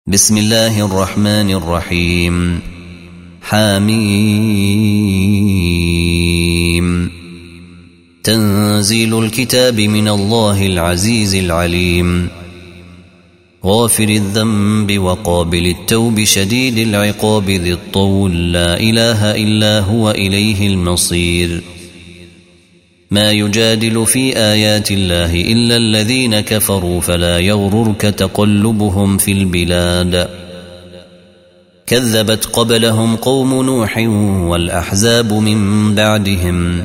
بسم الله الرحمن الرحيم. حميم. تنزيل الكتاب من الله العزيز العليم، غافر الذنب وقابل التوب شديد العقاب ذي الطول، لا إله إلا هو إليه المصير. ما يجادل في آيات الله إلا الذين كفروا، فلا يغررك تقلبهم في البلاد. كذبت قبلهم قوم نوح والأحزاب من بعدهم،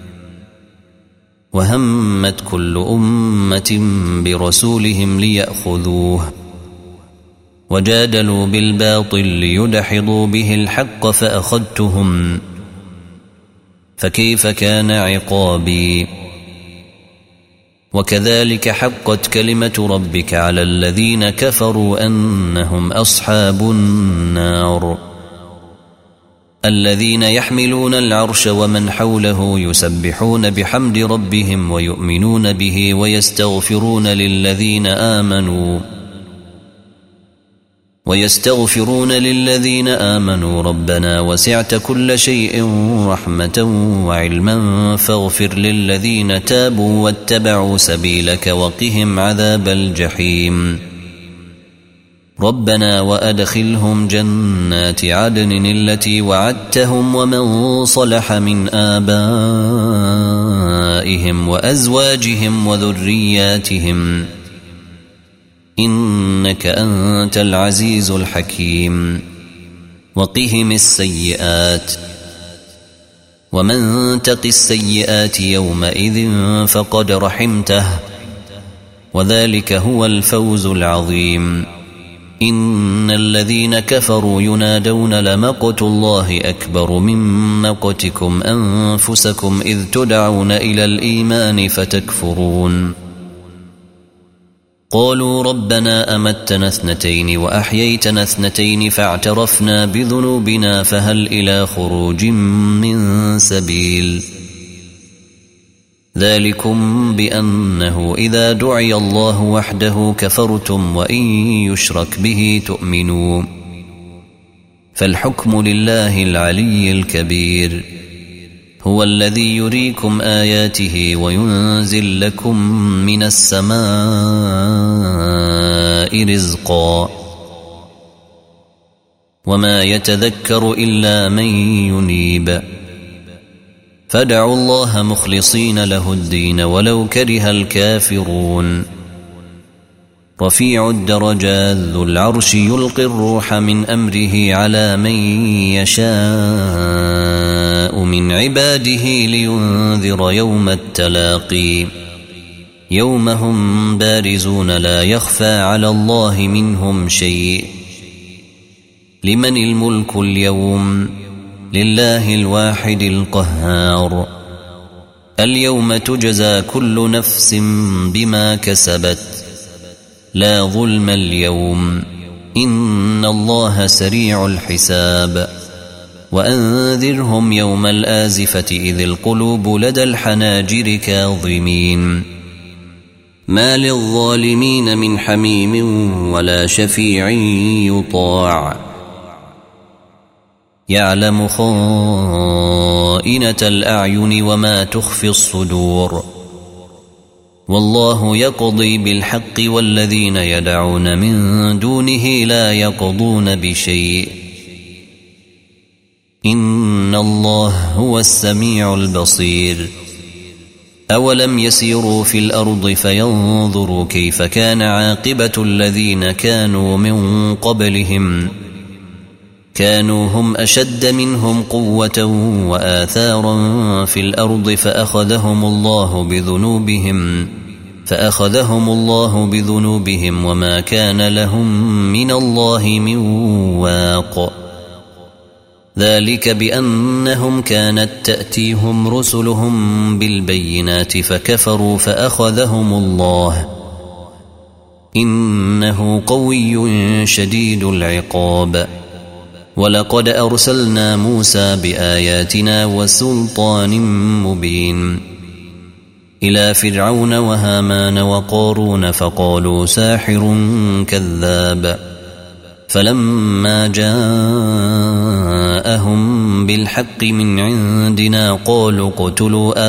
وهمت كل أمة برسولهم ليأخذوه، وجادلوا بالباطل ليدحضوا به الحق فأخذتهم، فكيف كان عقابي. وكذلك حقت كلمة ربك على الذين كفروا أنهم أصحاب النار. الذين يحملون العرش ومن حوله يسبحون بحمد ربهم ويؤمنون به ويستغفرون للذين آمنوا ربنا وسعت كل شيء رحمة وعلما فاغفر للذين تابوا واتبعوا سبيلك وقهم عذاب الجحيم. ربنا وأدخلهم جنات عدن التي وعدتهم ومن صلح من آبائهم وأزواجهم وذرياتهم، إنك أنت العزيز الحكيم. وقهم السيئات، ومن تق السيئات يومئذ فقد رحمته، وذلك هو الفوز العظيم. إن الذين كفروا ينادون لمقت الله أكبر من مقتكم أنفسكم إذ تدعون إلى الإيمان فتكفرون. قالوا ربنا أمتنا 2 وأحييتنا 2 فاعترفنا بذنوبنا فهل إلى خروج من سبيل. ذلكم بأنه إذا دعي الله وحده كفرتم وإن يشرك به تؤمنوا، فالحكم لله العلي الكبير. هو الذي يريكم آياته وينزل لكم من السماء رزقا، وما يتذكر إلا من ينيب. فادعوا الله مخلصين له الدين ولو كره الكافرون. رفيع الدرجات ذو العرش يلقي الروح من أمره على من يشاء من عباده لينذر يوم التلاقي، يوم هم بارزون لا يخفى على الله منهم شيء. لمن الملك اليوم؟ لله الواحد القهار. اليوم تجزى كل نفس بما كسبت، لا ظلم اليوم، إن الله سريع الحساب. وأنذرهم يوم الآزفة إذ القلوب لدى الحناجر كاظمين، ما للظالمين من حميم ولا شفيع يطاع. يعلم خائنة الأعين وما تخفي الصدور، والله يقضي بالحق والذين يدعون من دونه لا يقضون بشيء، إن الله هو السميع البصير. أولم يسيروا في الأرض فينظروا كيف كان عاقبة الذين كانوا من قبلهم، كانوا هم أشد منهم قوة وآثارا في الأرض فأخذهم الله بذنوبهم وما كان لهم من الله من واق. ذلك بأنهم كانت تأتيهم رسلهم بالبينات فكفروا فأخذهم الله، إنه قوي شديد العقاب. ولقد أرسلنا موسى بآياتنا وسلطان مبين إلى فرعون وهامان وقارون فقالوا ساحر كذاب. فلما جاءهم بالحق من عندنا قالوا اقتلوا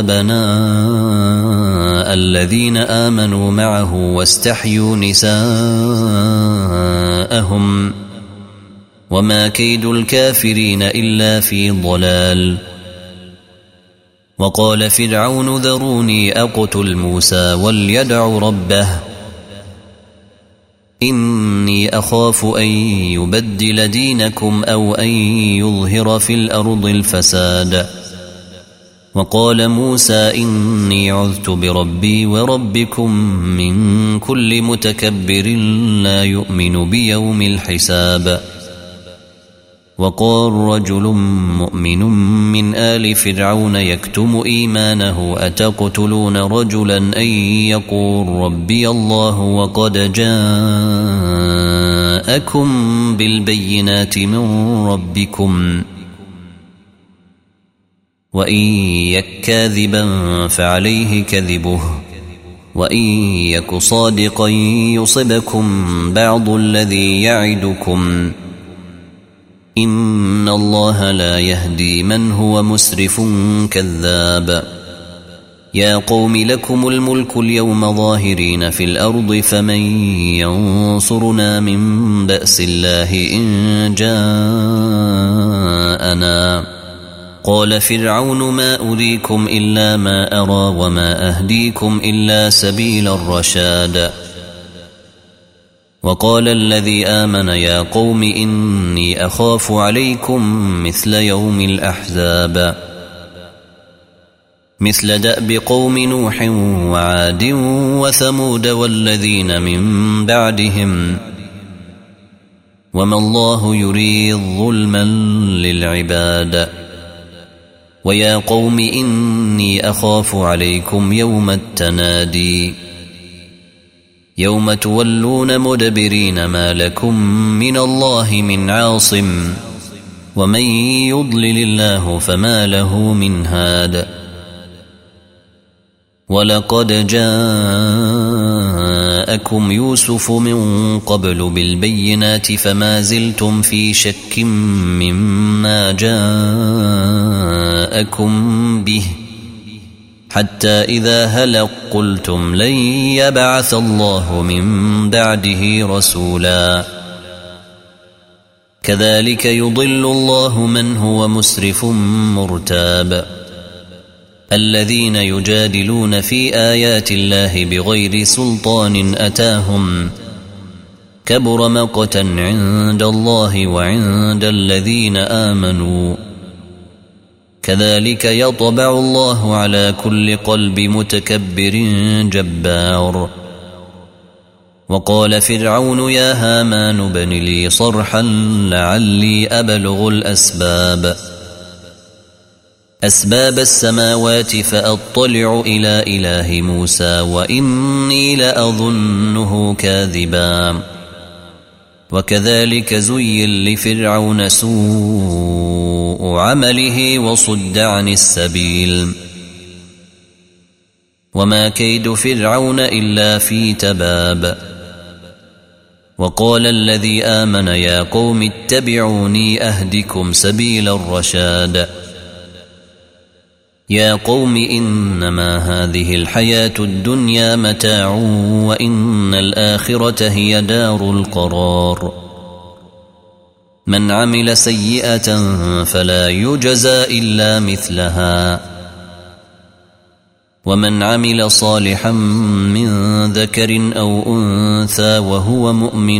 أبناء الذين آمنوا معه واستحيوا نساءهم وما كيد الكافرين إلا في ضلال. وقال فرعون ذروني أقتل موسى وليدع ربه إني أخاف أن يبدل دينكم أو أن يظهر في الأرض الفساد. وقال موسى إني عذت بربي وربكم من كل متكبر لا يؤمن بيوم الحساب. وقال رجل مؤمن من آل فرعون يكتم إيمانه أتقتلون رجلا أن يقول ربي الله وقد جاءكم بالبينات من ربكم وإن يك كاذبا فعليه كذبه وإن يك صادقا يصبكم بعض الذي يعدكم إن الله لا يهدي من هو مسرف كذاب. يا قوم لكم الملك اليوم ظاهرين في الأرض فمن ينصرنا من بأس الله إن جاءنا. قال فرعون ما أريكم إلا ما أرى وما أهديكم إلا سبيل الرشاد. وقال الذي آمن يا قوم إني أخاف عليكم مثل يوم الأحزاب مثل دأب قوم نوح وعاد وثمود والذين من بعدهم وما الله يريد ظلما للعباد. ويا قوم إني أخاف عليكم يوم التنادي يوم تولون مدبرين ما لكم من الله من عاصم ومن يضلل الله فما له من هاد. ولقد جاءكم يوسف من قبل بالبينات فما زلتم في شك مما جاءكم به حتى إذا هلق قلتم لن يبعث الله من بعده رسولا. كذلك يضل الله من هو مسرف مرتاب. الذين يجادلون في آيات الله بغير سلطان أتاهم كبر مقتا عند الله وعند الذين آمنوا كذلك يطبع الله على كل قلب متكبر جبار. وقال فرعون يا هامان ابن لي صرحا لعلي أبلغ أسباب السماوات فأطلع إلى إله موسى وإني لأظنه كاذبا. وكذلك زين لفرعون سوء عمله وصد عن السبيل وما كيد فرعون إلا في تباب. وقال الذي آمن يا قوم اتبعوني أهدكم سبيل الرشاد. يا قوم إنما هذه الحياة الدنيا متاع وإن الآخرة هي دار القرار. من عمل سيئة فلا يجزى إلا مثلها ومن عمل صالحا من ذكر أو أنثى وهو مؤمن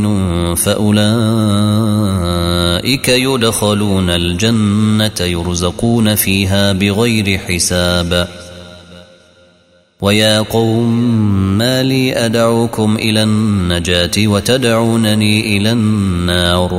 فأولئك يدخلون الجنة يرزقون فيها بغير حساب. ويا قوم ما لي أدعوكم إلى النجاة وتدعونني إلى النار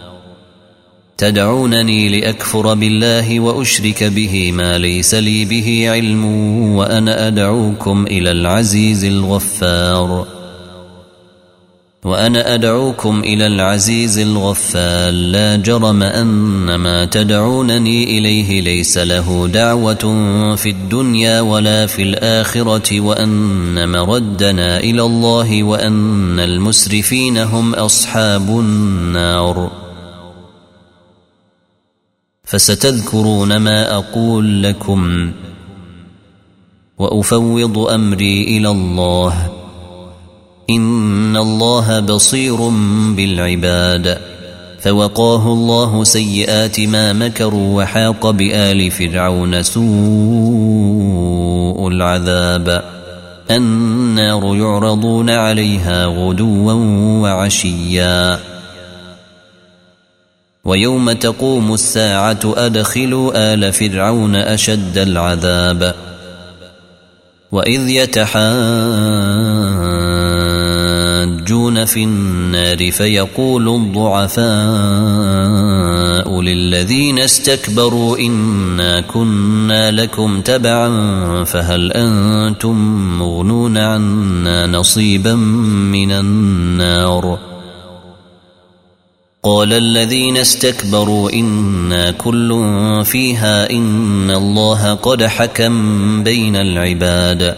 تدعونني لأكفر بالله وأشرك به ما ليس لي به علم وأنا أدعوكم إلى العزيز الغفار. وأنا أدعوكم إلى العزيز الغفار لا جرم أن ما تدعونني إليه ليس له دعوة في الدنيا ولا في الآخرة وأن مردنا إلى الله وأن المسرفين هم أصحاب النار. فستذكرون ما أقول لكم وأفوض أمري إلى الله إن الله بصير بالعباد. فوقاه الله سيئات ما مكروا وحاق بآل فرعون سوء العذاب. النار يعرضون عليها غدوا وعشيا ويوم تقوم الساعة أدخلوا آل فرعون أشد العذاب. وإذ يتحاجون في النار فيقول الضعفاء للذين استكبروا إنا كنا لكم تبعا فهل أنتم مغنون عنا نصيبا من النار. قال الذين استكبروا إنا كل فيها إن الله قد حكم بين العباد.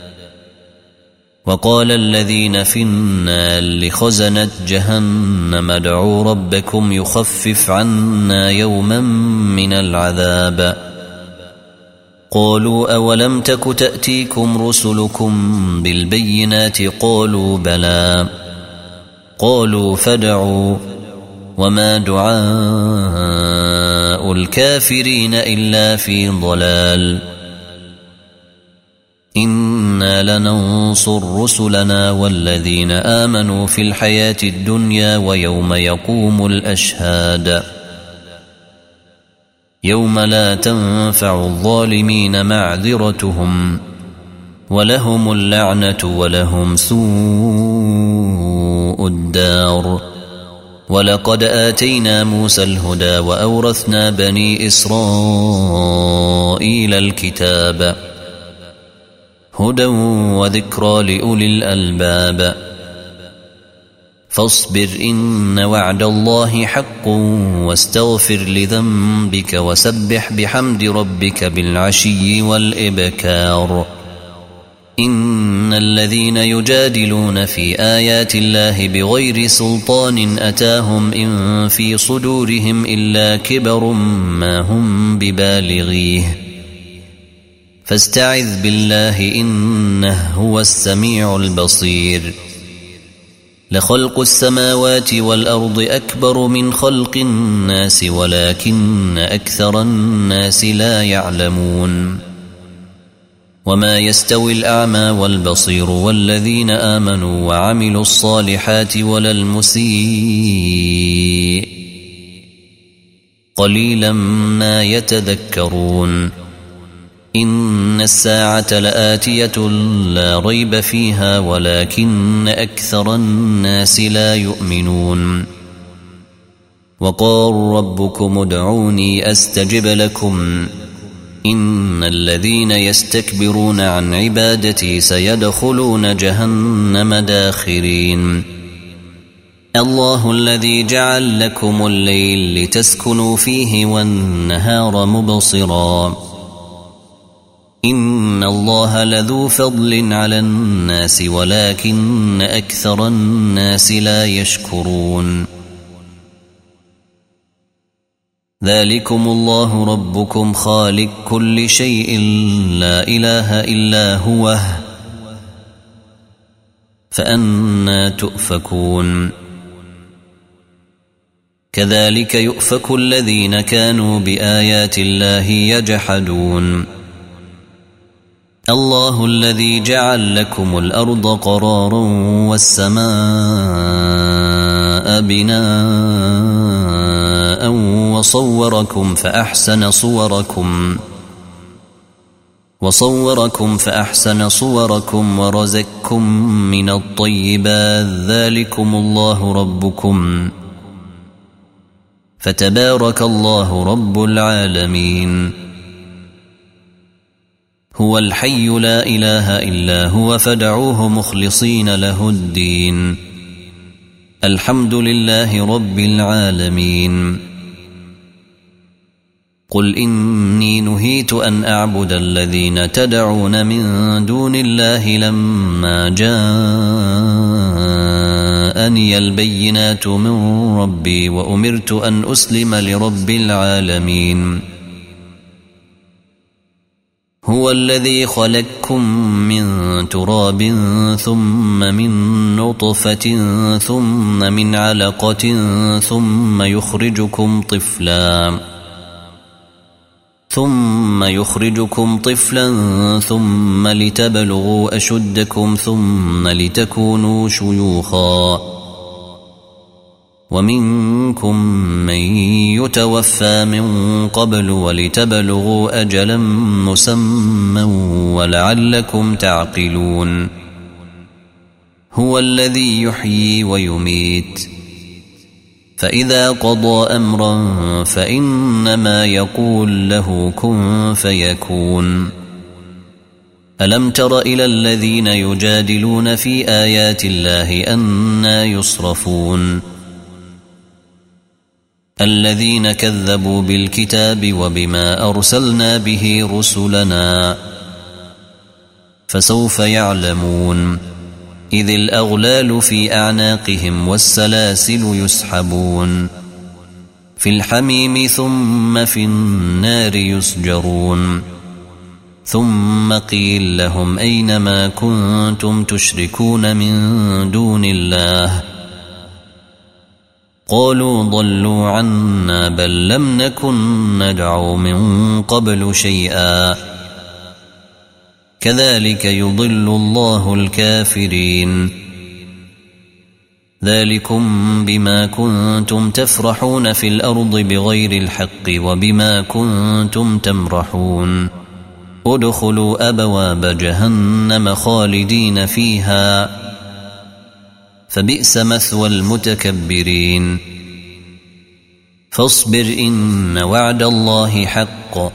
وقال الذين في النار لخزنة جهنم ادعوا ربكم يخفف عنا يوما من العذاب. قالوا أولم تك تأتيكم رسلكم بالبينات قالوا بلى. قالوا فادعوا وما دعاء الكافرين إلا في ضلال. إنا لننصر رسلنا والذين آمنوا في الحياة الدنيا ويوم يقوم الأشهاد يوم لا تنفع الظالمين معذرتهم ولهم اللعنة ولهم سوء الدار. ولقد آتينا موسى الهدى وأورثنا بني إسرائيل الكتاب هدى وذكرى لأولي الألباب. فاصبر إن وعد الله حق واستغفر لذنبك وسبح بحمد ربك بالعشي والإبكار. إن الذين يجادلون في آيات الله بغير سلطان أتاهم إن في صدورهم إلا كبر ما هم ببالغيه فاستعذ بالله إنه هو السميع البصير. لخلق السماوات والأرض أكبر من خلق الناس ولكن أكثر الناس لا يعلمون. وما يستوي الأعمى والبصير والذين آمنوا وعملوا الصالحات ولا المسيء قليلا ما يتذكرون. إن الساعة لآتية لا ريب فيها ولكن أكثر الناس لا يؤمنون. وقال ربكم ادعوني أستجب لكم إن الذين يستكبرون عن عبادتي سيدخلون جهنم داخرين. الله الذي جعل لكم الليل لتسكنوا فيه والنهار مبصرا إن الله لذو فضل على الناس ولكن أكثر الناس لا يشكرون. ذلكم الله ربكم خالق كل شيء لا إله إلا هو فأنى تؤفكون. كذلك يؤفك الذين كانوا بآيات الله يجحدون. الله الذي جعل لكم الأرض قرارا والسماء بناء وصوركم فأحسن صوركم ورزقكم من الطيبات ذلكم الله ربكم فتبارك الله رب العالمين. هو الحي لا إله إلا هو فادعوه مخلصين له الدين الحمد لله رب العالمين. قل إني نهيت أن أعبد الذين تدعون من دون الله لما جاءني البينات من ربي وأمرت أن أسلم لرب العالمين. هو الذي خلقكم من تراب ثم من نطفة ثم من علقة ثم يخرجكم طفلا ثم لتبلغوا أشدكم ثم لتكونوا شيوخا ومنكم من يتوفى من قبل ولتبلغوا أجلا مسمى ولعلكم تعقلون. هو الذي يحيي ويميت فإذا قضى أمرا فإنما يقول له كن فيكون. ألم تر إلى الذين يجادلون في آيات الله أنى يصرفون الذين كذبوا بالكتاب وبما أرسلنا به رسلنا فسوف يعلمون إذ الأغلال في أعناقهم والسلاسل يسحبون في الحميم ثم في النار يسجرون ثم قيل لهم أين ما كنتم تشركون من دون الله قالوا ضلوا عنا بل لم نكن ندعو من قبل شيئا كذلك يضل الله الكافرين. ذلكم بما كنتم تفرحون في الأرض بغير الحق وبما كنتم تمرحون. ادخلوا أبواب جهنم خالدين فيها فبئس مثوى المتكبرين. فاصبر إن وعد الله حق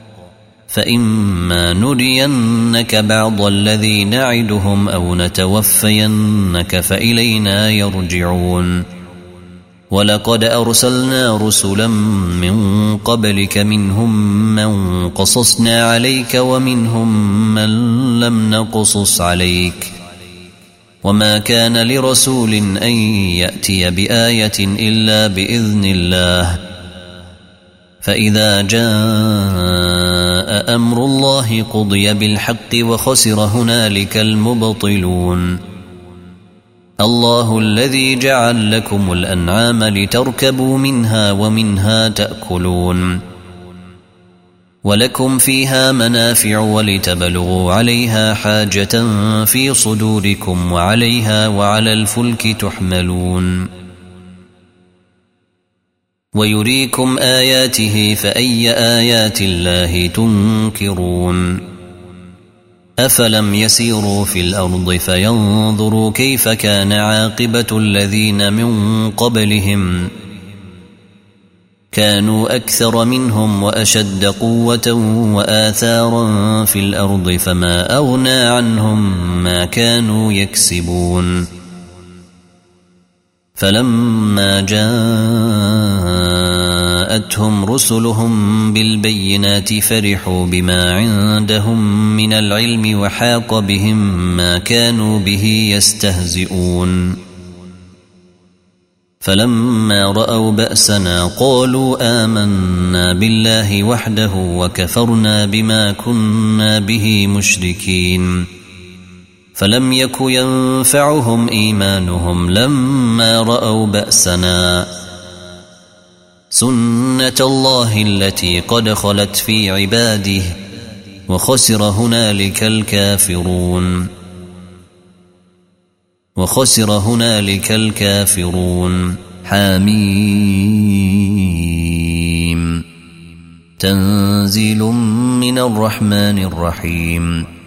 فإما نرينك بعض الذي نعدهم أو نتوفينك فإلينا يرجعون. ولقد أرسلنا رسلا من قبلك منهم من قصصنا عليك ومنهم من لم نقصص عليك وما كان لرسول أن يأتي بآية إلا بإذن الله فإذا جاء أمر الله قضي بالحق وخسر هنالك المبطلون. الله الذي جعل لكم الأنعام لتركبوا منها ومنها تأكلون ولكم فيها منافع ولتبلغوا عليها حاجة في صدوركم وعليها وعلى الفلك تحملون. ويريكم آياته فأي آيات الله تنكرون. أفلم يسيروا في الأرض فينظروا كيف كان عاقبة الذين من قبلهم كانوا أكثر منهم وأشد قوة وآثارا في الأرض فما أغنى عنهم ما كانوا يكسبون. فلما جاءتهم رسلهم بالبينات فرحوا بما عندهم من العلم وحاق بهم ما كانوا به يستهزئون. فلما رأوا بأسنا قالوا آمنا بالله وحده وكفرنا بما كنا به مشركين. فلم يك ينفعهم إيمانهم لما رأوا بأسنا سنة الله التي قد خلت في عباده وخسر هنالك الكافرون. حميم تنزيل من الرحمن الرحيم.